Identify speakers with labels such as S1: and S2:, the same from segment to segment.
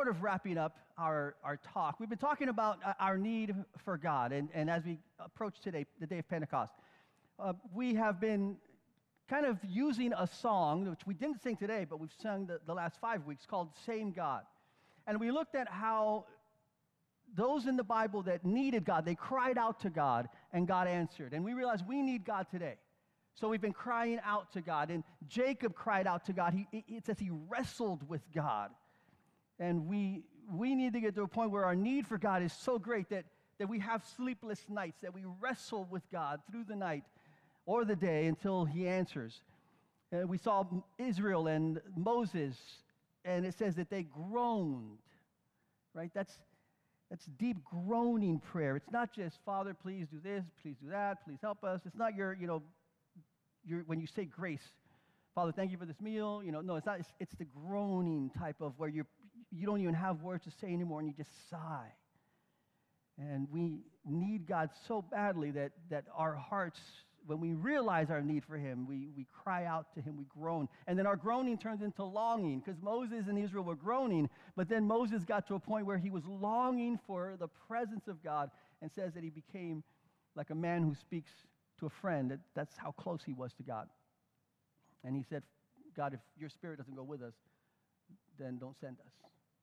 S1: sort of wrapping up our talk. We've been talking about our need for God, and as we approach today, the day of Pentecost, we have been kind of using a song, which we didn't sing today, but we've sung the last 5 weeks, called Same God. And we looked at how those in the Bible that needed God, they cried out to God, and God answered. And we realized we need God today. So we've been crying out to God. And Jacob cried out to God. It says he wrestled with God. And we need to get to a point where our need for God is so great that we have sleepless nights, that we wrestle with God through the night or the day until he answers. We saw Israel and Moses, and it says that they groaned, right? That's deep groaning prayer. It's not just, Father, please do this, please do that, please help us. It's not your when you say grace, Father, thank you for this meal. No, it's not. It's the groaning type of where you don't even have words to say anymore, and you just sigh. And we need God so badly that our hearts, when we realize our need for him, we cry out to him, we groan. And then our groaning turns into longing, because Moses and Israel were groaning, but then Moses got to a point where he was longing for the presence of God, and says that he became like a man who speaks to a friend. That's how close he was to God. And he said, God, if your spirit doesn't go with us, then don't send us.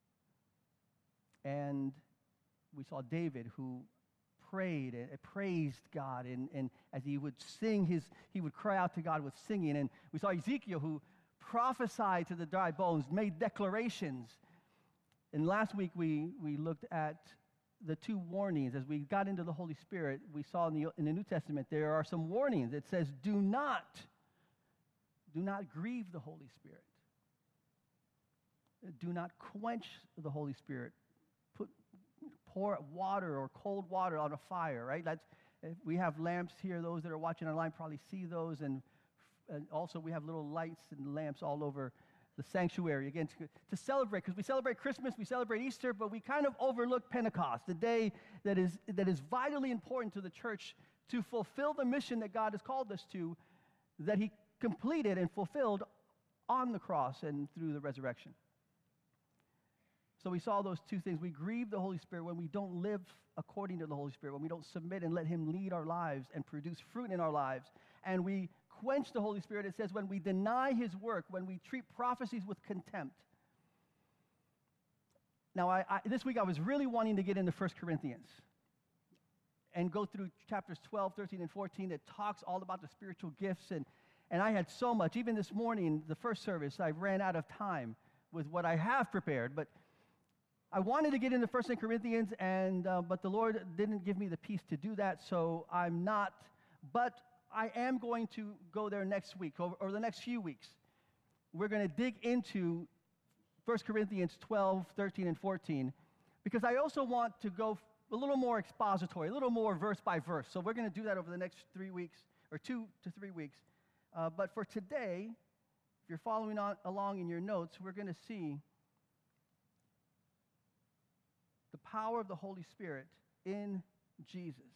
S1: And we saw David, who prayed and praised God, and as he would sing, he would cry out to God with singing. And we saw Ezekiel, who prophesied to the dry bones, made declarations. And last week we looked at the two warnings. As we got into the Holy Spirit, we saw in the New Testament there are some warnings. It says, do not grieve the Holy Spirit. Do not quench the Holy Spirit. Pour water or cold water on a fire, right? We have lamps here. Those that are watching online probably see those. And also we have little lights and lamps all over the sanctuary, again, to celebrate, because we celebrate Christmas, we celebrate Easter, but we kind of overlook Pentecost, the day that is vitally important to the church to fulfill the mission that God has called us to, that he completed and fulfilled on the cross and through the resurrection. So we saw those two things. We grieve the Holy Spirit when we don't live according to the Holy Spirit, when we don't submit and let him lead our lives and produce fruit in our lives. And we quench the Holy Spirit, it says, when we deny his work, when we treat prophecies with contempt. Now, this week I was really wanting to get into 1 Corinthians and go through chapters 12, 13, and 14 that talks all about the spiritual gifts. And I had so much. Even this morning, the first service, I ran out of time with what I have prepared. But I wanted to get into 1 Corinthians, but the Lord didn't give me the peace to do that, so I'm not. But I am going to go there next week, or the next few weeks. We're going to dig into 1 Corinthians 12, 13, and 14, because I also want to go a little more expository, a little more verse by verse. So we're going to do that over the next 3 weeks, or 2 to 3 weeks. But for today, if you're following along in your notes, we're going to see the power of the Holy Spirit in Jesus,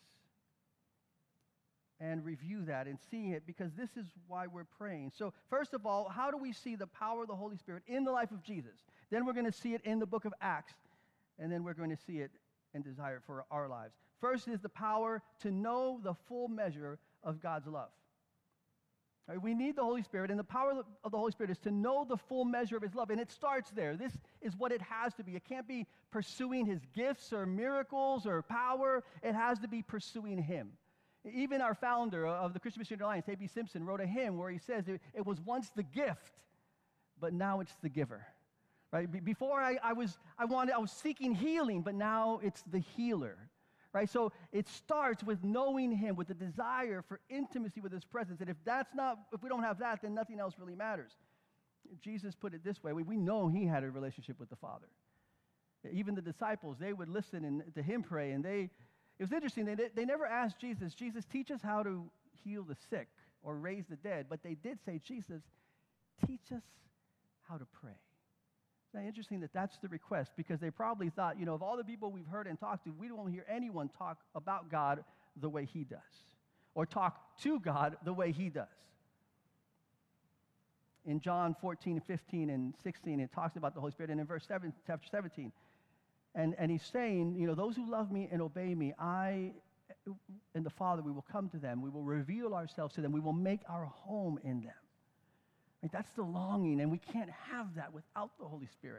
S1: and review that and see it, because this is why we're praying. So first of all, how do we see the power of the Holy Spirit in the life of Jesus? Then we're going to see it in the book of Acts, and then we're going to see it and desire it for our lives. First is the power to know the full measure of God's love. Right, we need the Holy Spirit, and the power of the Holy Spirit is to know the full measure of his love, and it starts there. This is what it has to be. It can't be pursuing his gifts or miracles or power. It has to be pursuing him. Even our founder of the Christian Missionary Alliance, A.B. Simpson, wrote a hymn where he says it was once the gift, but now it's the giver. Right? Before I was seeking healing, but now it's the healer. Right? So it starts with knowing him, with the desire for intimacy with his presence. And if we don't have that, then nothing else really matters. Jesus put it this way. We know he had a relationship with the Father. Even the disciples, they would listen to him pray. And it was interesting. They never asked Jesus, teach us how to heal the sick or raise the dead. But they did say, Jesus, teach us how to pray. Isn't that interesting that that's the request? Because they probably thought, of all the people we've heard and talked to, we don't hear anyone talk about God the way he does, or talk to God the way he does. in John 14, 15, and 16, it talks about the Holy Spirit. And in chapter 17, and he's saying, those who love me and obey me, I and the Father, we will come to them. We will reveal ourselves to them. We will make our home in them. Right? That's the longing, and we can't have that without the Holy Spirit.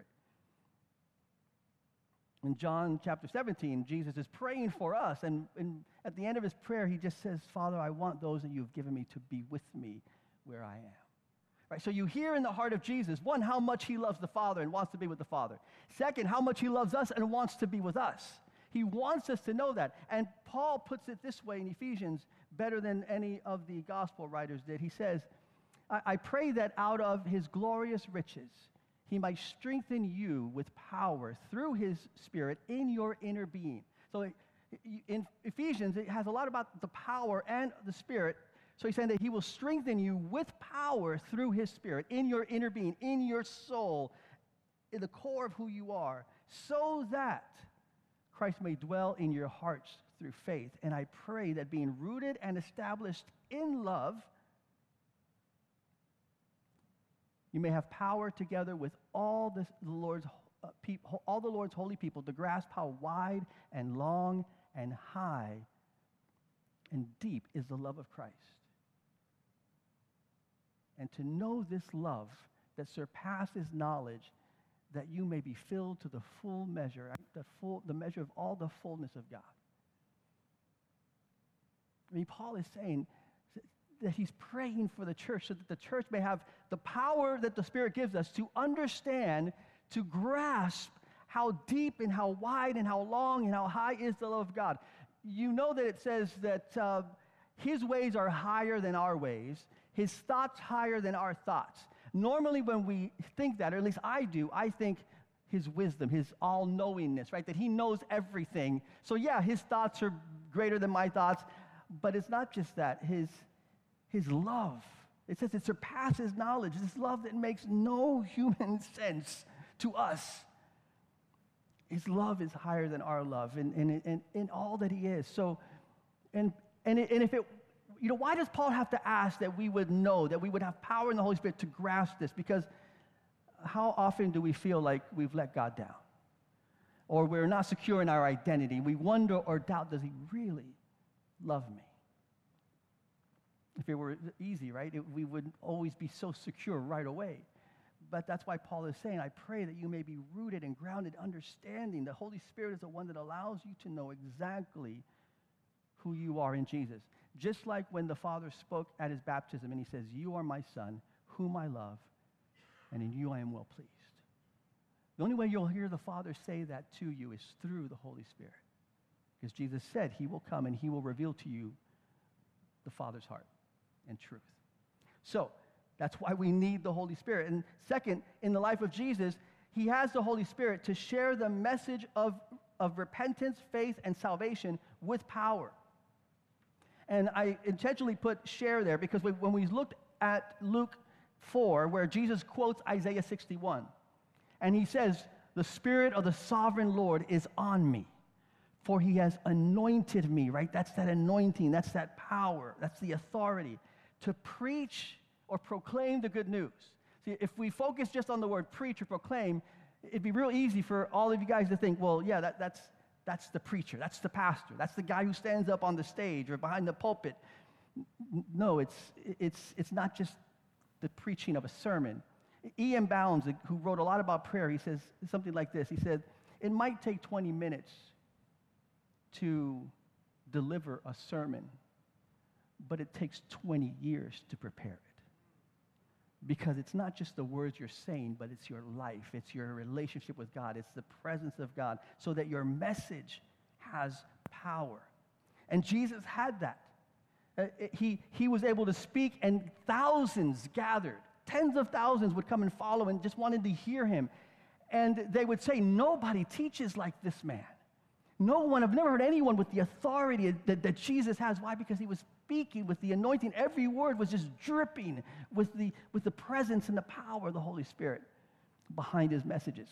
S1: In John chapter 17, Jesus is praying for us, and at the end of his prayer, he just says, Father, I want those that you've given me to be with me where I am. Right? So you hear in the heart of Jesus, one, how much he loves the Father and wants to be with the Father. Second, how much he loves us and wants to be with us. He wants us to know that. And Paul puts it this way in Ephesians better than any of the gospel writers did. He says, I pray that out of his glorious riches, he might strengthen you with power through his Spirit in your inner being. So in Ephesians, it has a lot about the power and the Spirit. So he's saying that he will strengthen you with power through his Spirit in your inner being, in your soul, in the core of who you are, so that Christ may dwell in your hearts through faith. And I pray that being rooted and established in love, you may have power together with all the Lord's holy people to grasp how wide and long and high and deep is the love of Christ. And to know this love that surpasses knowledge, that you may be filled to the full measure, the measure of all the fullness of God. I mean, Paul is saying that he's praying for the church so that the church may have the power that the Spirit gives us to understand, to grasp how deep and how wide and how long and how high is the love of God. You know that it says that his ways are higher than our ways, his thoughts higher than our thoughts. Normally when we think that, or at least I do, I think his wisdom, his all-knowingness, right? That he knows everything. So yeah, his thoughts are greater than my thoughts, but it's not just that. His love, it says it surpasses knowledge. This love that makes no human sense to us. His love is higher than our love in all that he is. So, and if it, why does Paul have to ask that we would know, that we would have power in the Holy Spirit to grasp this? Because how often do we feel like we've let God down? Or we're not secure in our identity. We wonder or doubt, does he really love me? If it were easy, right, we would always be so secure right away. But that's why Paul is saying, I pray that you may be rooted and grounded, understanding the Holy Spirit is the one that allows you to know exactly who you are in Jesus. Just like when the Father spoke at his baptism and he says, you are my Son, whom I love, and in you I am well pleased. The only way you'll hear the Father say that to you is through the Holy Spirit. Because Jesus said he will come and he will reveal to you the Father's heart and truth. So that's why we need the Holy Spirit. And second, in the life of Jesus, he has the Holy Spirit to share the message of repentance, faith, and salvation with power. And I intentionally put share there because when we looked at Luke 4, where Jesus quotes Isaiah 61, and he says, the Spirit of the sovereign Lord is on me, for he has anointed me, right? That's that anointing, that's that power, that's the authority to preach or proclaim the good news. See, if we focus just on the word preach or proclaim, it'd be real easy for all of you guys to think, well, yeah, that's the preacher, that's the pastor, that's the guy who stands up on the stage or behind the pulpit. No, it's not just the preaching of a sermon. E.M. Bounds, who wrote a lot about prayer, he says something like this. He said, it might take 20 minutes to deliver a sermon, but it takes 20 years to prepare it. Because it's not just the words you're saying, but it's your life, it's your relationship with God, it's the presence of God, so that your message has power. And Jesus had that. He was able to speak, and thousands gathered. Tens of thousands would come and follow and just wanted to hear him. And they would say, nobody teaches like this man. No one, I've never heard anyone with the authority that Jesus has. Why? Because he was speaking with the anointing. Every word was just dripping with the presence and the power of the Holy Spirit behind his messages.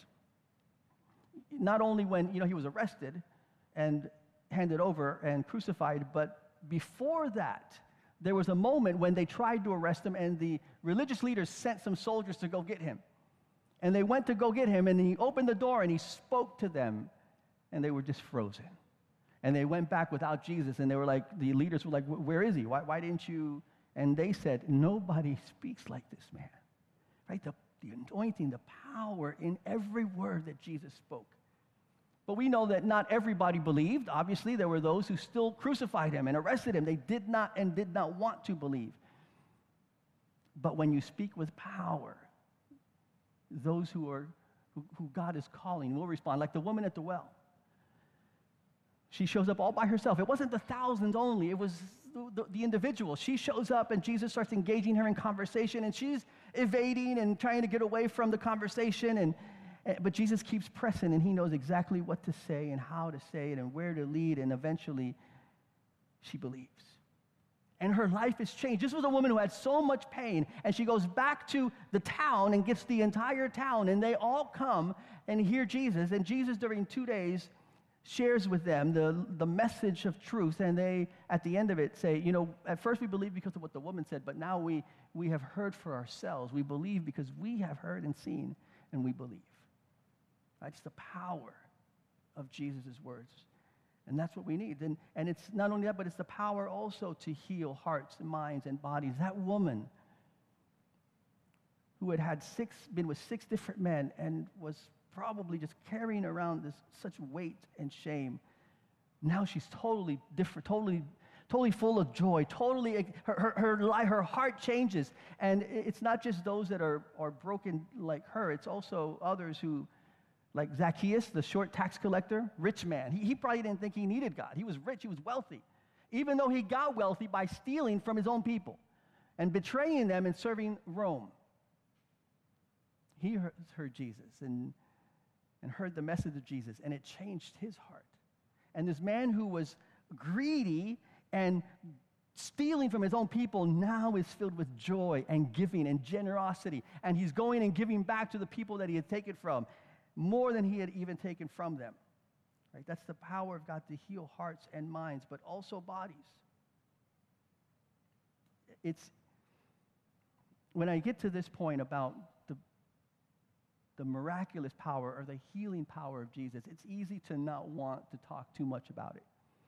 S1: Not only when he was arrested and handed over and crucified, but before that, there was a moment when they tried to arrest him, and the religious leaders sent some soldiers to go get him. And they went to go get him, and he opened the door, and he spoke to them, and they were just frozen. And they went back without Jesus, and they were like, the leaders were like, where is he? Why didn't you? And they said, nobody speaks like this man. Right? The anointing, the power in every word that Jesus spoke. But we know that not everybody believed. Obviously, there were those who still crucified him and arrested him. They did not want to believe. But when you speak with power, those who God is calling will respond, like the woman at the well. She shows up all by herself. It wasn't the thousands only. It was the individual. She shows up, and Jesus starts engaging her in conversation, and she's evading and trying to get away from the conversation. But Jesus keeps pressing, and he knows exactly what to say and how to say it and where to lead, and eventually she believes. And her life is changed. This was a woman who had so much pain, and she goes back to the town and gets the entire town, and they all come and hear Jesus. And Jesus, during 2 days, shares with them the message of truth, and they, at the end of it, say, at first we believed because of what the woman said, but now we have heard for ourselves. We believe because we have heard and seen, and we believe. It's the power of Jesus' words. And that's what we need. And it's not only that, but it's the power also to heal hearts and minds and bodies. That woman who had been with 6 different men and was probably just carrying around such weight and shame, now she's totally different, totally full of joy, her heart changes. And it's not just those that are broken like her, it's also others who, like Zacchaeus, the short tax collector, rich man. He probably didn't think he needed God. He was rich, he was wealthy, even though he got wealthy by stealing from his own people and betraying them and serving Rome. He heard Jesus and heard the message of Jesus, and it changed his heart. And this man who was greedy and stealing from his own people now is filled with joy and giving and generosity, and he's going and giving back to the people that he had taken from, more than he had even taken from them. Right? That's the power of God to heal hearts and minds, but also bodies. It's when I get to this point about the miraculous power or the healing power of Jesus, it's easy to not want to talk too much about it.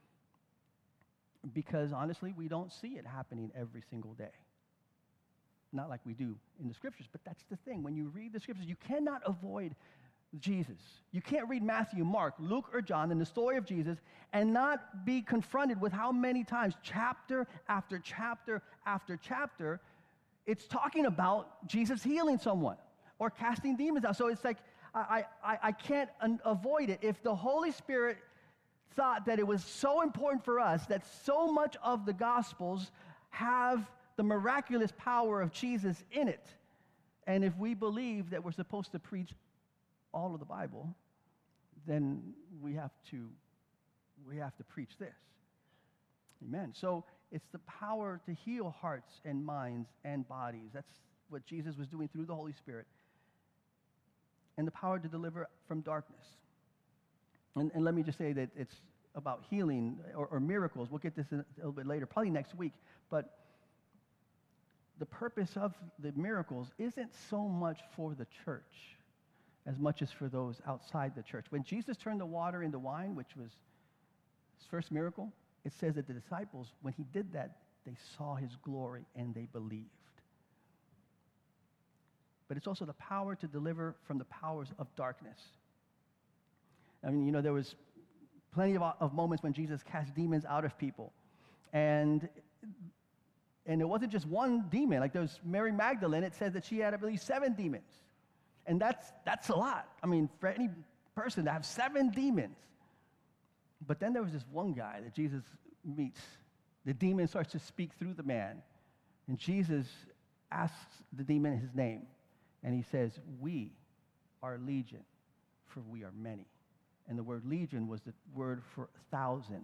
S1: Because honestly, we don't see it happening every single day. Not like we do in the scriptures, but that's the thing. When you read the scriptures, you cannot avoid Jesus. You can't read Matthew, Mark, Luke, or John in the story of Jesus and not be confronted with how many times, chapter after chapter after chapter, it's talking about Jesus healing someone or casting demons out. So it's like, I can't avoid it. If the Holy Spirit thought that it was so important for us that so much of the Gospels have the miraculous power of Jesus in it, and if we believe that we're supposed to preach all of the Bible, then we have to preach this. Amen. So it's the power to heal hearts and minds and bodies. That's what Jesus was doing through the Holy Spirit. And the power to deliver from darkness. And let me just say that it's about healing or miracles. We'll get this in a little bit later, probably next week. But the purpose of the miracles isn't so much for the church as much as for those outside the church. When Jesus turned the water into wine, which was his first miracle, it says that the disciples, when he did that, they saw his glory and they believed. But it's also the power to deliver from the powers of darkness. I mean, there was plenty of moments when Jesus cast demons out of people. And it wasn't just one demon. Like there's Mary Magdalene, it says that she had, I believe, 7 demons. And that's a lot. I mean, for any person to have 7 demons. But then there was this one guy that Jesus meets. The demon starts to speak through the man. And Jesus asks the demon his name. And he says, "We are legion, for we are many." And the word legion was the word for 1,000.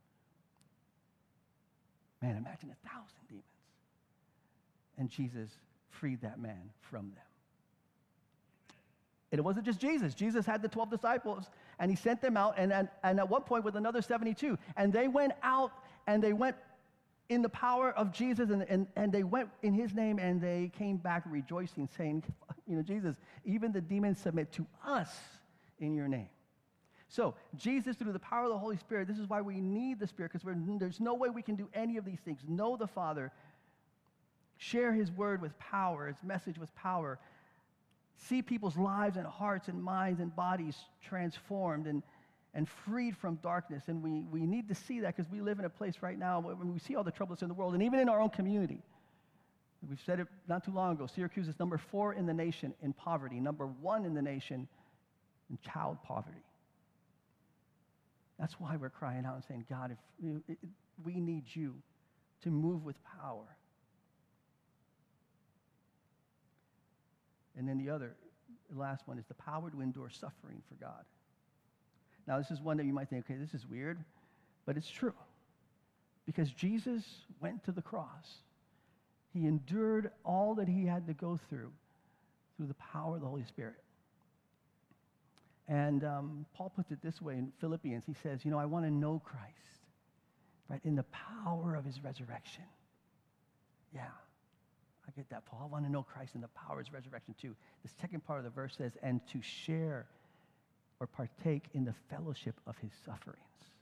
S1: Man, imagine 1,000 demons. And Jesus freed that man from them. And it wasn't just Jesus. Jesus had the 12 disciples, and he sent them out, and at one point with another 72. And they went out, and they went in the power of Jesus, and they went in his name, and they came back rejoicing, saying, Jesus, even the demons submit to us in your name. So Jesus, through the power of the Holy Spirit, this is why we need the Spirit, because there's no way we can do any of these things. Know the Father, share his word with power, his message with power, see people's lives and hearts and minds and bodies transformed and freed from darkness. And we need to see that, because we live in a place right now where we see all the trouble that's in the world, and even in our own community. We've said it not too long ago. Syracuse is number 4 in the nation in poverty, number 1 in the nation in child poverty. That's why we're crying out and saying, God, if we need you to move with power. And then the last one is the power to endure suffering for God. Now, this is one that you might think, okay, this is weird, but it's true. Because Jesus went to the cross. He endured all that he had to go through the power of the Holy Spirit. And Paul puts it this way in Philippians. He says, I want to know Christ, right, in the power of his resurrection. Yeah, I get that, Paul. I want to know Christ in the power of his resurrection too. The second part of the verse says, and to share or partake in the fellowship of his sufferings.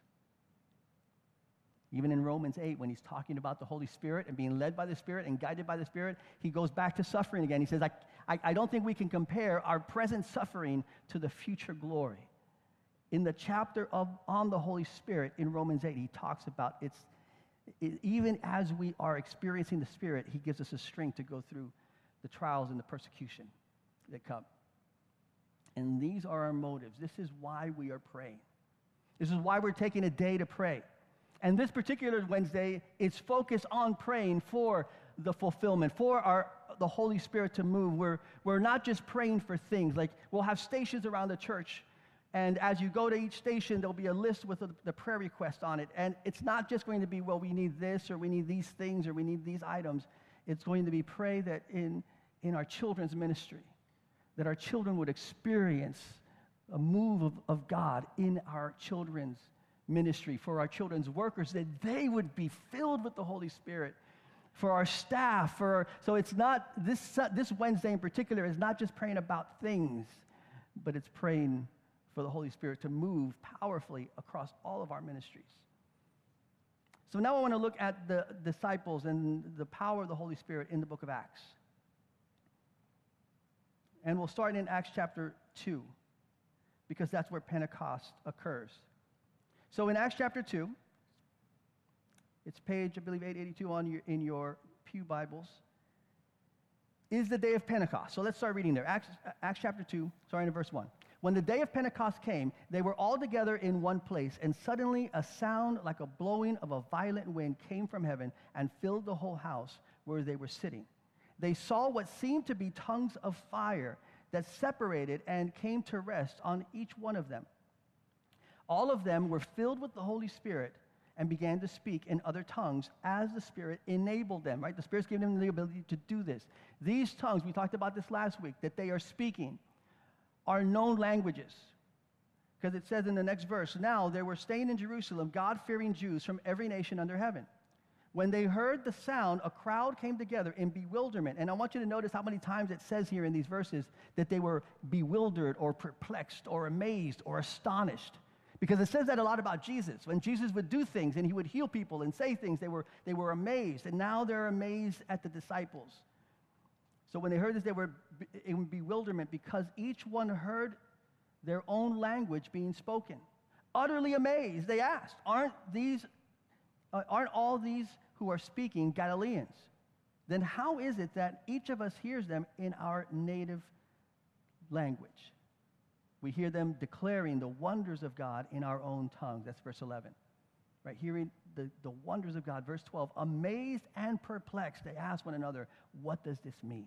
S1: Even in Romans 8, when he's talking about the Holy Spirit and being led by the Spirit and guided by the Spirit, he goes back to suffering again. He says, I don't think we can compare our present suffering to the future glory. In the chapter on the Holy Spirit in Romans 8, he talks about even as we are experiencing the Spirit, he gives us a strength to go through the trials and the persecution that come. And these are our motives. This is why we are praying. This is why we're taking a day to pray. And this particular Wednesday is focused on praying for the fulfillment, for the Holy Spirit to move. We're not just praying for things. Like, we'll have stations around the church, and as you go to each station, there'll be a list with the prayer request on it. And it's not just going to be, well, we need this, or we need these things, or we need these items. It's going to be pray that in our children's ministry, that our children would experience a move of God in our children's ministry, for our children's workers, that they would be filled with the Holy Spirit, for our staff, so it's not, this Wednesday in particular is not just praying about things, but it's praying for the Holy Spirit to move powerfully across all of our ministries. So now I want to look at the disciples and the power of the Holy Spirit in the book of Acts. And we'll start in Acts chapter 2, because that's where Pentecost occurs. So in Acts chapter 2, it's page, I believe, 882 in your pew Bibles, is the day of Pentecost. So let's start reading there. Acts chapter 2, starting in verse 1. When the day of Pentecost came, they were all together in one place, and suddenly a sound like a blowing of a violent wind came from heaven and filled the whole house where they were sitting. They saw what seemed to be tongues of fire that separated and came to rest on each one of them. All of them were filled with the Holy Spirit and began to speak in other tongues as the Spirit enabled them, right? The Spirit's giving them the ability to do this. These tongues, we talked about this last week, that they are speaking, are known languages. Because it says in the next verse, now there were staying in Jerusalem God-fearing Jews from every nation under heaven. When they heard the sound, a crowd came together in bewilderment. And I want you to notice how many times it says here in these verses that they were bewildered or perplexed or amazed or astonished. Because it says that a lot about Jesus. When Jesus would do things and he would heal people and say things, they were amazed. And now they're amazed at the disciples. So when they heard this, they were in bewilderment, because each one heard their own language being spoken. Utterly amazed, they asked, aren't all these who are speaking Galileans? Then how is it that each of us hears them in our native language? We hear them declaring the wonders of God in our own tongues. That's verse 11. Right, hearing the wonders of God. Verse 12, amazed and perplexed, they ask one another, what does this mean?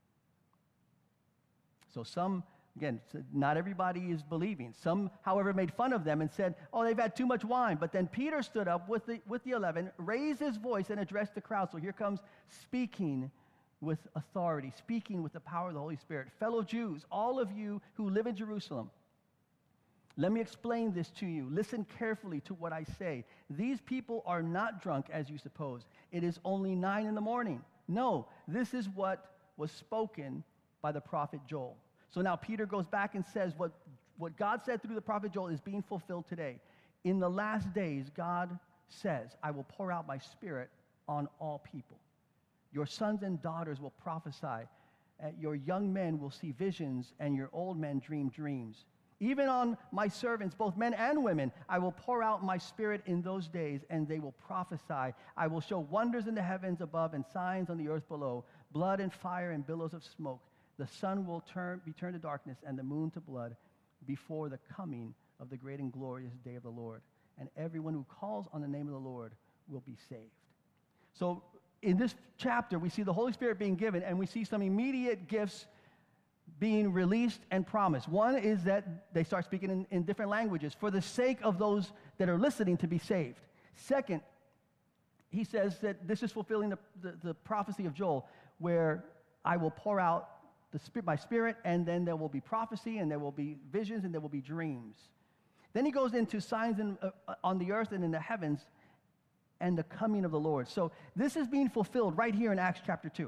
S1: So not everybody is believing. Some, however, made fun of them and said, oh, they've had too much wine. But then Peter stood up with the 11, raised his voice and addressed the crowd. So here comes speaking with authority, speaking with the power of the Holy Spirit. Fellow Jews, all of you who live in Jerusalem, Let me explain this to you. Listen carefully to what I say. These people are not drunk, as you suppose. It is only 9 in the morning. No, this is what was spoken by the prophet Joel. So now Peter goes back and says what God said through the prophet Joel is being fulfilled today. In the last days, God says, I will pour out my Spirit on all people. Your sons and daughters will prophesy. Your young men will see visions, and your old men dream dreams. Even on my servants, both men and women, I will pour out my Spirit in those days, and they will prophesy. I will show wonders in the heavens above and signs on the earth below, blood and fire and billows of smoke. The sun will be turned to darkness and the moon to blood before the coming of the great and glorious day of the Lord. And everyone who calls on the name of the Lord will be saved. So in this chapter, we see the Holy Spirit being given, and we see some immediate gifts being released and promised. One is that they start speaking in different languages for the sake of those that are listening to be saved. Second, he says that this is fulfilling the prophecy of Joel, where I will pour out my Spirit, and then there will be prophecy, and there will be visions, and there will be dreams. Then he goes into signs on the earth and in the heavens, and the coming of the Lord. So this is being fulfilled right here in Acts chapter 2.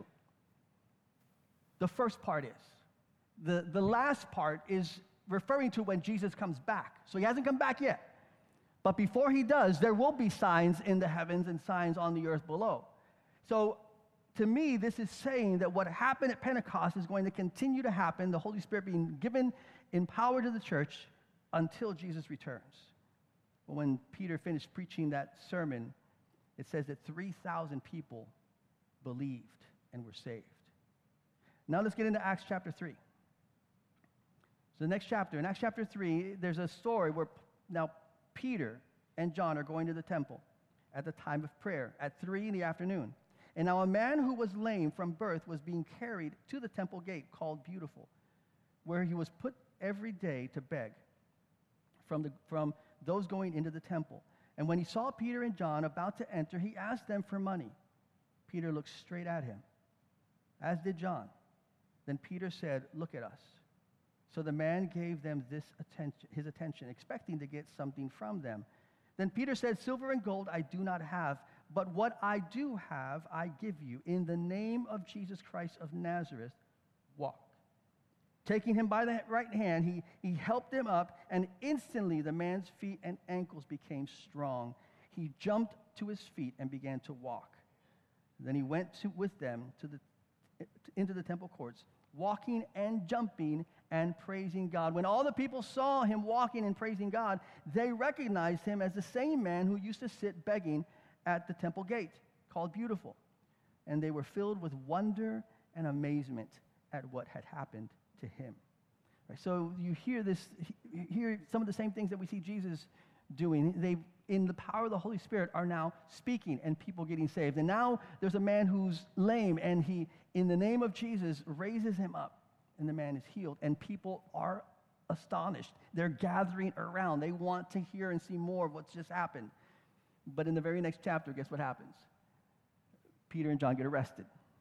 S1: The first part is. The last part is referring to when Jesus comes back. So he hasn't come back yet. But before he does, there will be signs in the heavens and signs on the earth below. So to me, this is saying that what happened at Pentecost is going to continue to happen, the Holy Spirit being given in power to the church until Jesus returns. When Peter finished preaching that sermon, it says that 3,000 people believed and were saved. Now let's get into Acts chapter 3. So the next chapter, in Acts chapter 3, there's a story where now Peter and John are going to the temple at the time of prayer at 3 in the afternoon. And now a man who was lame from birth was being carried to the temple gate called Beautiful, where he was put every day to beg from those going into the temple. And when he saw Peter and John about to enter, he asked them for money. Peter looked straight at him, as did John. Then Peter said, "Look at us." So the man gave them his attention, expecting to get something from them. Then Peter said, "Silver and gold I do not have, but what I do have I give you. In the name of Jesus Christ of Nazareth, walk." Taking him by the right hand, he helped him up, and instantly the man's feet and ankles became strong. He jumped to his feet and began to walk. Then he went with them into the temple courts, walking and jumping and praising God. When all the people saw him walking and praising God, they recognized him as the same man who used to sit begging at the temple gate, called Beautiful. And they were filled with wonder and amazement at what had happened to him. Right, so you hear some of the same things that we see Jesus doing. They, in the power of the Holy Spirit, are now speaking and people getting saved. And now there's a man who's lame, and he, in the name of Jesus, raises him up, and the man is healed. And people are astonished. They're gathering around. They want to hear and see more of what's just happened. But in the very next chapter, guess what happens? Peter and John get arrested.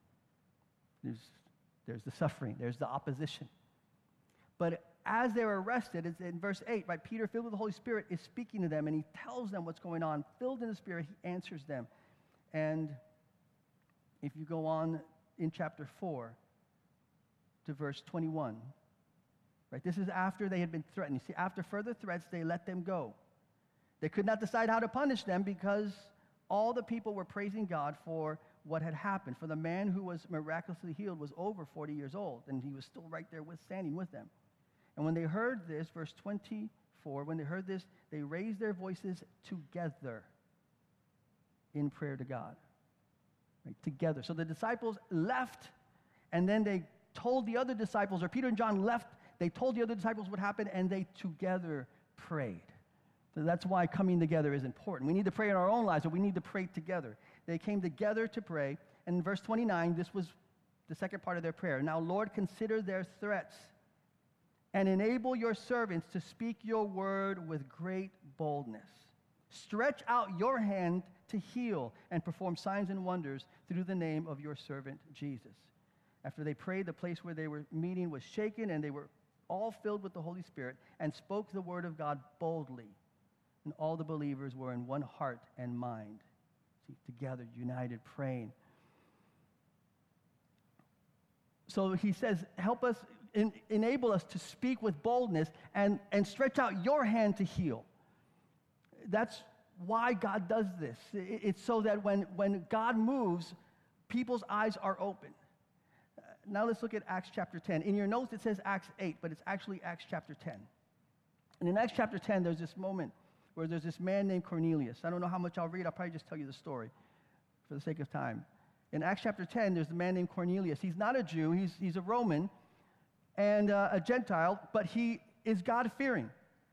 S1: There's the suffering. There's the opposition. But as they're arrested, it's in verse 8, right? Peter, filled with the Holy Spirit, is speaking to them, and he tells them what's going on. Filled in the Spirit, he answers them. And if you go on in chapter 4 to verse 21, right? This is after they had been threatened. You see, after further threats, they let them go. They could not decide how to punish them because all the people were praising God for what had happened. For the man who was miraculously healed was over 40 years old, and he was still right there standing with them. And when they heard this, verse 24, when they heard this, they raised their voices together in prayer to God. Right? Together. So the disciples left, and then they told the other disciples, or Peter and John left, they told the other disciples what happened, and they together prayed. So that's why coming together is important. We need to pray in our own lives, but we need to pray together. They came together to pray. And in verse 29, this was the second part of their prayer. Now, Lord, consider their threats and enable your servants to speak your word with great boldness. Stretch out your hand to heal and perform signs and wonders through the name of your servant Jesus. After they prayed, the place where they were meeting was shaken, and they were all filled with the Holy Spirit, and spoke the word of God boldly. And all the believers were in one heart and mind. See, together, united, praying. So he says, help us, enable us to speak with boldness and stretch out your hand to heal. That's why God does this. It's so that when God moves, people's eyes are open. Now let's look at Acts chapter 10. In your notes it says Acts 8, but it's actually Acts chapter 10. And in Acts chapter 10, there's this moment where there's this man named Cornelius. I don't know how much I'll read. I'll probably just tell you the story for the sake of time. In Acts chapter 10, there's a man named Cornelius. He's not a Jew. He's a Roman and a Gentile, but he is God-fearing.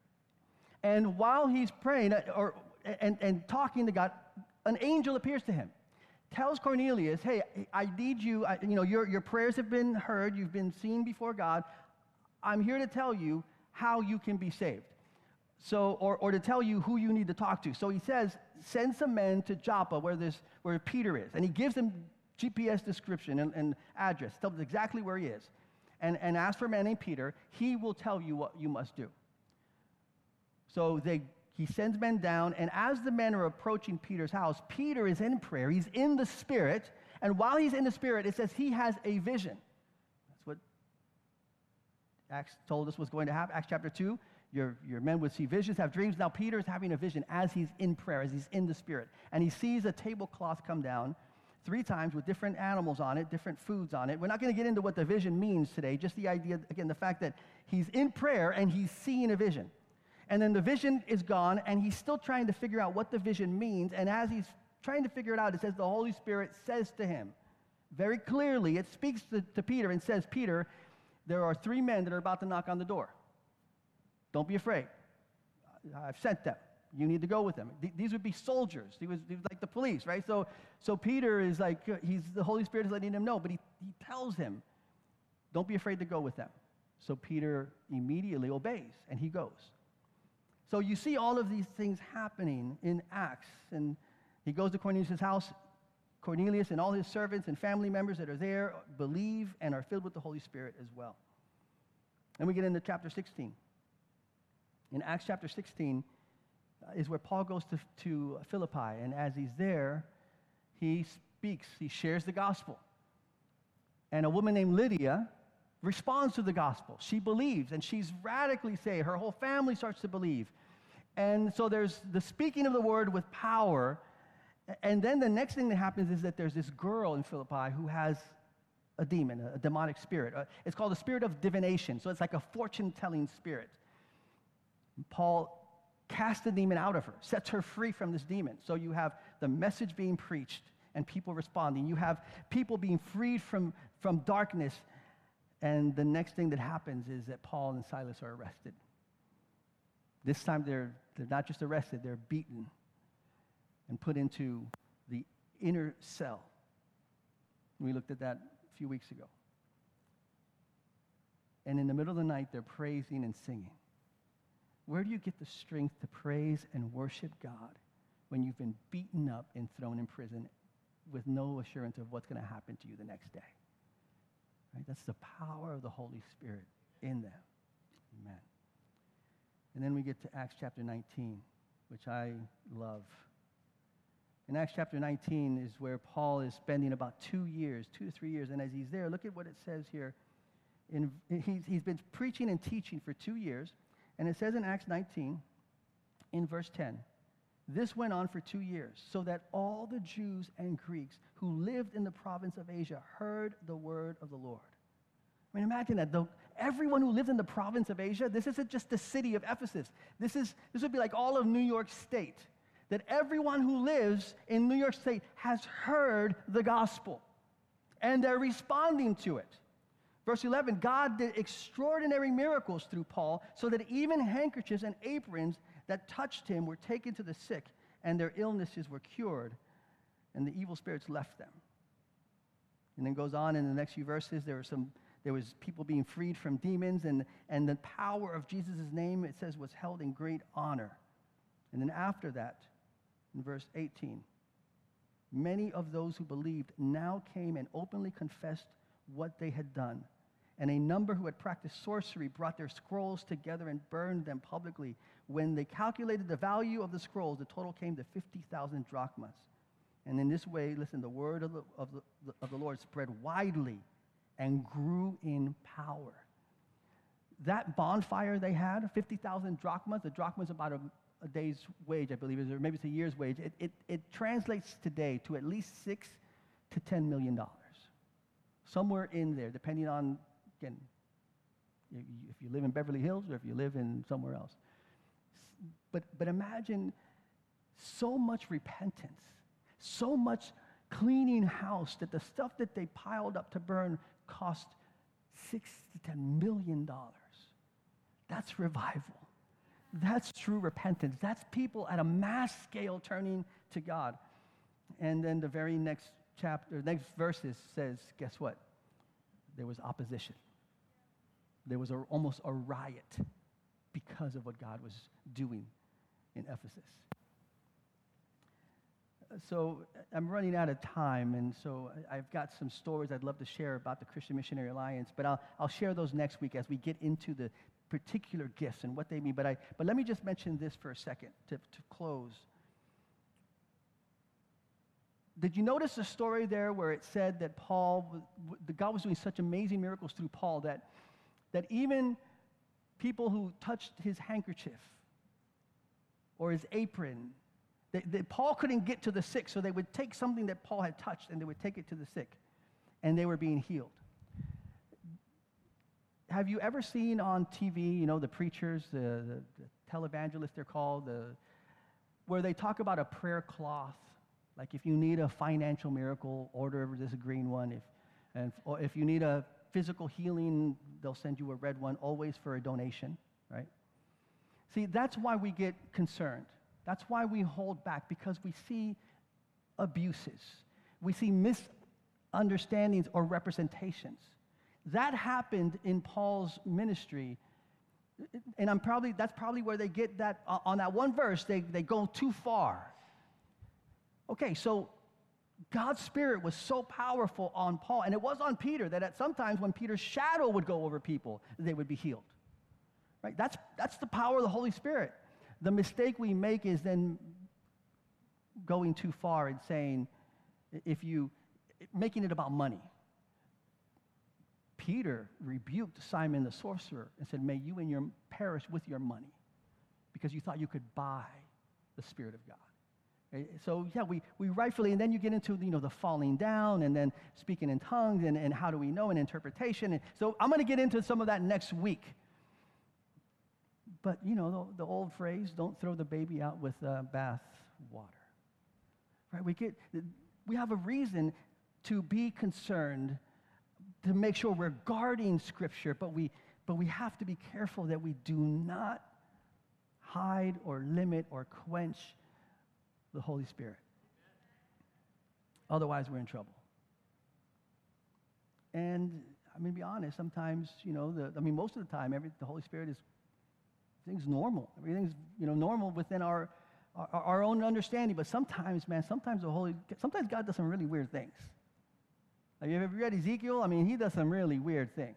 S1: And while he's praying and talking to God, an angel appears to him, tells Cornelius, hey, I need you, your prayers have been heard, you've been seen before God. I'm here to tell you how you can be saved. So, or to tell you who you need to talk to. So he says, send some men to Joppa where Peter is. And he gives them GPS description and address, tells them exactly where he is. And ask for a man named Peter. He will tell you what you must do. So he sends men down, and as the men are approaching Peter's house, Peter is in prayer. He's in the Spirit, and while he's in the Spirit, it says he has a vision. That's what Acts told us was going to happen. Acts chapter 2, your men would see visions, have dreams. Now Peter is having a vision as he's in prayer, as he's in the Spirit, and he sees a tablecloth come down 3 times with different animals on it, different foods on it. We're not going to get into what the vision means today, just the idea, again, the fact that he's in prayer and he's seeing a vision. And then the vision is gone, and he's still trying to figure out what the vision means. And as he's trying to figure it out, it says the Holy Spirit says to him, very clearly, it speaks to Peter and says, Peter, there are 3 men that are about to knock on the door. Don't be afraid. I've sent them. You need to go with them. These would be soldiers. He was like the police, right? So Peter is like, the Holy Spirit is letting him know, but he tells him, don't be afraid to go with them. So Peter immediately obeys, and he goes. So you see all of these things happening in Acts, and he goes to Cornelius' house. Cornelius and all his servants and family members that are there believe and are filled with the Holy Spirit as well. And we get into chapter 16. In Acts chapter 16 is where Paul goes to Philippi, and as he's there, he speaks, he shares the gospel. And a woman named Lydia responds to the gospel. She believes, and she's radically saved. Her whole family starts to believe. And so there's the speaking of the word with power. And then the next thing that happens is that there's this girl in Philippi who has a demon, a demonic spirit. It's called the spirit of divination. So it's like a fortune-telling spirit. Paul casts the demon out of her, sets her free from this demon. So you have the message being preached and people responding. You have people being freed from darkness. And the next thing that happens is that Paul and Silas are arrested. This time they're not just arrested, they're beaten and put into the inner cell. We looked at that a few weeks ago. And in the middle of the night, they're praising and singing. Where do you get the strength to praise and worship God when you've been beaten up and thrown in prison with no assurance of what's going to happen to you the next day? Right? That's the power of the Holy Spirit in them. Amen. And then we get to Acts chapter 19, which I love. In Acts chapter 19 is where Paul is spending about 2 years, 2 to 3 years. And as he's there, look at what it says here. He's been preaching and teaching for 2 years. And it says in Acts 19, in verse 10, this went on for 2 years, so that all the Jews and Greeks who lived in the province of Asia heard the word of the Lord. I mean, imagine that. Everyone who lived in the province of Asia, this isn't just the city of Ephesus. This would be like all of New York State. That everyone who lives in New York State has heard the gospel. And they're responding to it. Verse 11, God did extraordinary miracles through Paul, so that even handkerchiefs and aprons that touched him were taken to the sick, and their illnesses were cured, and the evil spirits left them. And then goes on in the next few verses, there was people being freed from demons, and the power of Jesus' name, it says, was held in great honor. And then after that, in verse 18, many of those who believed now came and openly confessed what they had done. And a number who had practiced sorcery brought their scrolls together and burned them publicly. When they calculated the value of the scrolls, the total came to 50,000 drachmas. And in this way, listen, the word of the Lord spread widely and grew in power. That bonfire they had, 50,000 drachmas, the drachma is about a day's wage, I believe, or maybe it's a year's wage. It translates today to at least $6 to $10 million. Somewhere in there, depending on, again, if you live in Beverly Hills or if you live in somewhere else. But imagine so much repentance, so much cleaning house that the stuff that they piled up to burn cost $6 to $10 million. That's revival. That's true repentance. That's people at a mass scale turning to God. And then the very next next verses says, guess what? There was opposition. There was almost a riot because of what God was doing in Ephesus. So I'm running out of time, and so I've got some stories I'd love to share about the Christian Missionary Alliance, but I'll share those next week as we get into the particular gifts and what they mean. But let me just mention this for a second to close. Did you notice the story there where it said that God was doing such amazing miracles through Paul that even people who touched his handkerchief or his apron, that Paul couldn't get to the sick, so they would take something that Paul had touched and they would take it to the sick, and they were being healed. Have you ever seen on TV, the preachers, the televangelists they're called, where they talk about a prayer cloth? Like if you need a financial miracle, order this green one. Or if you need a physical healing, they'll send you a red one, always for a donation, right? See, that's why we get concerned. That's why we hold back, because we see abuses. We see misunderstandings or representations. That happened in Paul's ministry. And that's probably where they get that, on that one verse, they go too far. Okay, so God's Spirit was so powerful on Paul, and it was on Peter, that at sometimes when Peter's shadow would go over people, they would be healed. Right? That's the power of the Holy Spirit. The mistake we make is then going too far and saying, making it about money. Peter rebuked Simon the sorcerer and said, may you and your perish with your money, because you thought you could buy the Spirit of God. So yeah, we rightfully, and then you get into the falling down, and then speaking in tongues, and how do we know, and interpretation. And so I'm going to get into some of that next week. But the old phrase, don't throw the baby out with bath water. Right? We have a reason to be concerned, to make sure we're guarding Scripture, but we have to be careful that we do not hide or limit or quench the Holy Spirit. Otherwise, we're in trouble. And I'm going to be honest, sometimes, most of the time, the Holy Spirit everything's normal. Everything's, normal within our own understanding. But sometimes, sometimes God does some really weird things. Have you ever read Ezekiel? He does some really weird things.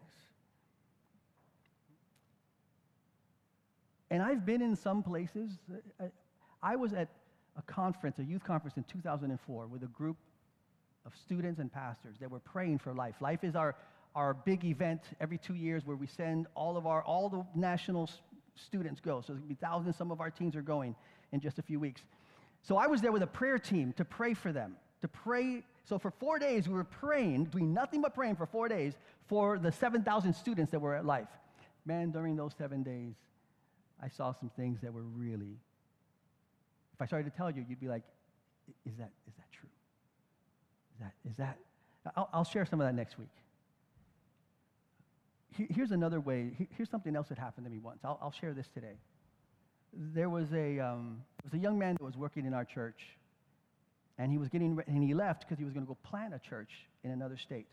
S1: And I've been in some places. I was at a youth conference in 2004 with a group of students and pastors that were praying for life. Life is our big event every 2 years where we send all the national students go. So there's going to be thousands. Some of our teams are going in just a few weeks. So I was there with a prayer team to pray for them, So for 4 days, we were praying, doing nothing but praying for 4 days for the 7,000 students that were at Life. Man, during those 7 days, I saw some things that were really, if I started to tell you, you'd be like, is that true? Is that? I'll share some of that next week. Here's another way. Here's something else that happened to me once. I'll share this today. There was a young man that was working in our church, and he left because he was going to go plant a church in another state.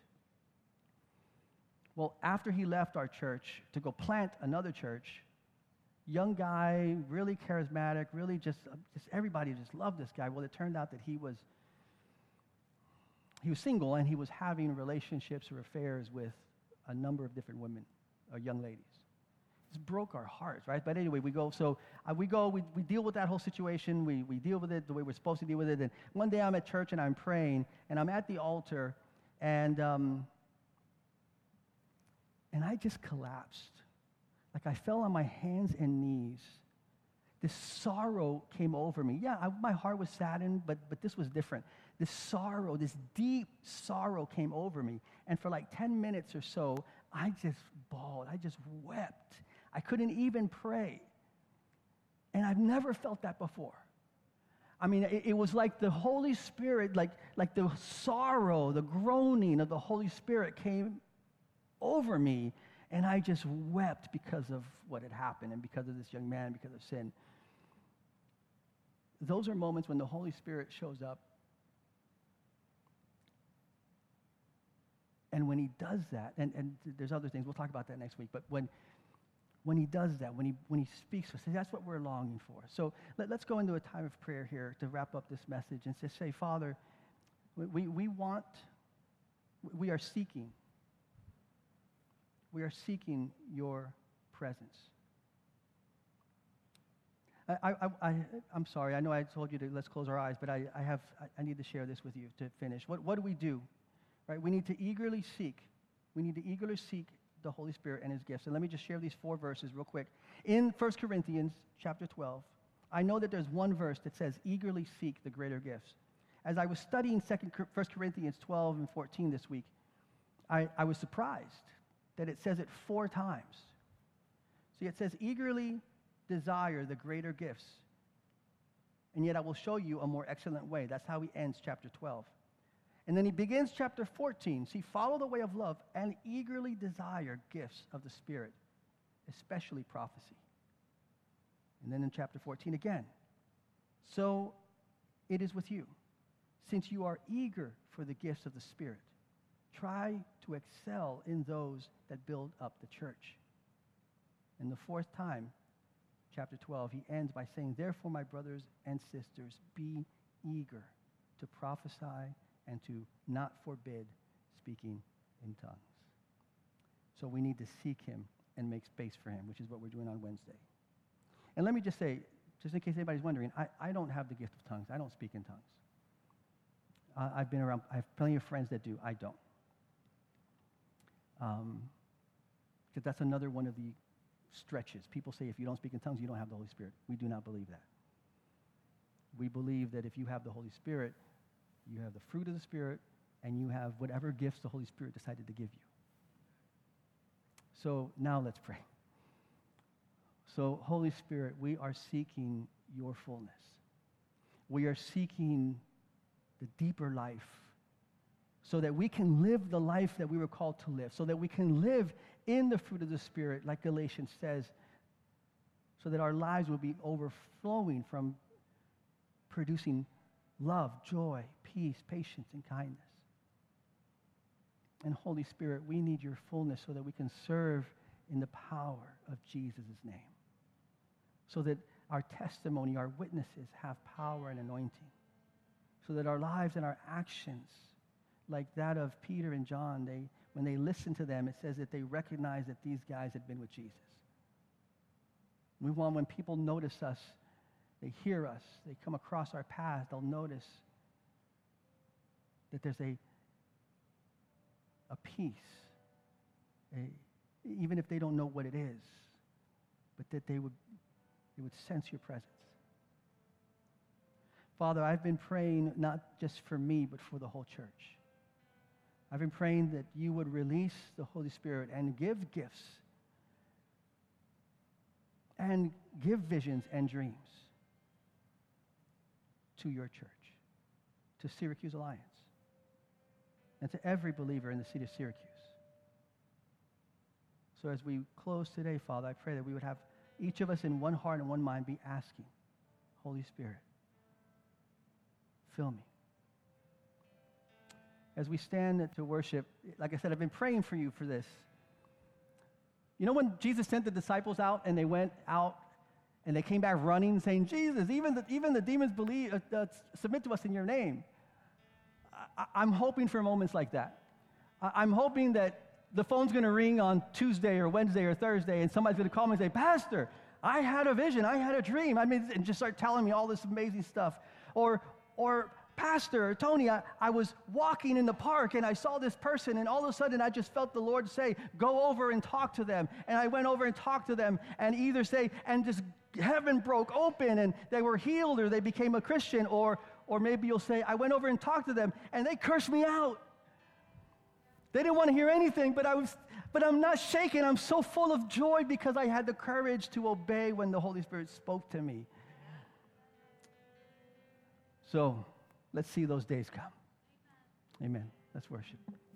S1: Well, after he left our church to go plant another church, young guy, really charismatic, really just everybody just loved this guy. Well, it turned out that he was single, and he was having relationships or affairs with a number of different women, young ladies. This broke our hearts, right? But anyway, we deal with that whole situation. We deal with it the way we're supposed to deal with it. And one day I'm at church and I'm praying, and I'm at the altar, and I just collapsed. Like I fell on my hands and knees. This sorrow came over me. Yeah, my heart was saddened, but this was different. This sorrow, this deep sorrow came over me. And for like 10 minutes or so, I just bawled. I just wept. I couldn't even pray. And I've never felt that before. I mean, it was like the Holy Spirit, like the sorrow, the groaning of the Holy Spirit came over me, and I just wept because of what had happened and because of this young man, because of sin. Those are moments when the Holy Spirit shows up. And when he does that, and there's other things, we'll talk about that next week, but when he does that, when he speaks to us, that's what we're longing for. So let's go into a time of prayer here to wrap up this message and just say, Father, we are seeking your presence. I'm sorry, I know I told you to let's close our eyes, but I need to share this with you to finish. What do we do? Right? We need to eagerly seek the Holy Spirit and his gifts. And let me just share these 4 verses real quick. In 1 Corinthians chapter 12, I know that there's one verse that says, eagerly seek the greater gifts. As I was studying 1 Corinthians 12 and 14 this week, I was surprised that it says it 4 times. See, it says, eagerly desire the greater gifts, and yet I will show you a more excellent way. That's how he ends chapter 12. And then he begins chapter 14. See, follow the way of love and eagerly desire gifts of the Spirit, especially prophecy. And then in chapter 14 again. So it is with you. Since you are eager for the gifts of the Spirit, try to excel in those that build up the church. And the 4th time, chapter 12, he ends by saying, therefore, my brothers and sisters, be eager to prophesy and to not forbid speaking in tongues. So we need to seek him and make space for him, which is what we're doing on Wednesday. And let me just say, just in case anybody's wondering, I don't have the gift of tongues. I don't speak in tongues. I've been around, I have plenty of friends that do. I don't. Because that's another one of the stretches. People say if you don't speak in tongues, you don't have the Holy Spirit. We do not believe that. We believe that if you have the Holy Spirit, you have the fruit of the Spirit, and you have whatever gifts the Holy Spirit decided to give you. So now let's pray. So Holy Spirit, we are seeking your fullness. We are seeking the deeper life so that we can live the life that we were called to live, so that we can live in the fruit of the Spirit, like Galatians says, so that our lives will be overflowing from producing love, joy, peace, patience, and kindness. And Holy Spirit, we need your fullness so that we can serve in the power of Jesus' name, so that our testimony, our witnesses have power and anointing, so that our lives and our actions, like that of Peter and John, when they listened to them, it says that they recognized that these guys had been with Jesus. We want when people notice us, they hear us, they come across our path, they'll notice that there's a peace, even if they don't know what it is, but that they would sense your presence. Father, I've been praying not just for me, but for the whole church. I've been praying that you would release the Holy Spirit and give gifts and give visions and dreams to your church, to Syracuse Alliance, and to every believer in the city of Syracuse. So as we close today, Father, I pray that we would have each of us in one heart and one mind be asking, Holy Spirit, fill me. As we stand to worship, like I said, I've been praying for you for this. You know when Jesus sent the disciples out and they went out and they came back running saying, Jesus, even the demons believe, submit to us in your name. I'm hoping for moments like that. I'm hoping that the phone's going to ring on Tuesday or Wednesday or Thursday, and somebody's going to call me and say, Pastor, I had a vision, I had a dream. And just start telling me all this amazing stuff. Or Pastor, Tony, I was walking in the park and I saw this person, and all of a sudden I just felt the Lord say, go over and talk to them. And I went over and talked to them, and either say, and just heaven broke open and they were healed, or they became a Christian, or maybe you'll say, I went over and talked to them and they cursed me out. They didn't want to hear anything, but I'm not shaken. I'm so full of joy because I had the courage to obey when the Holy Spirit spoke to me. So let's see those days come. Amen. Let's worship.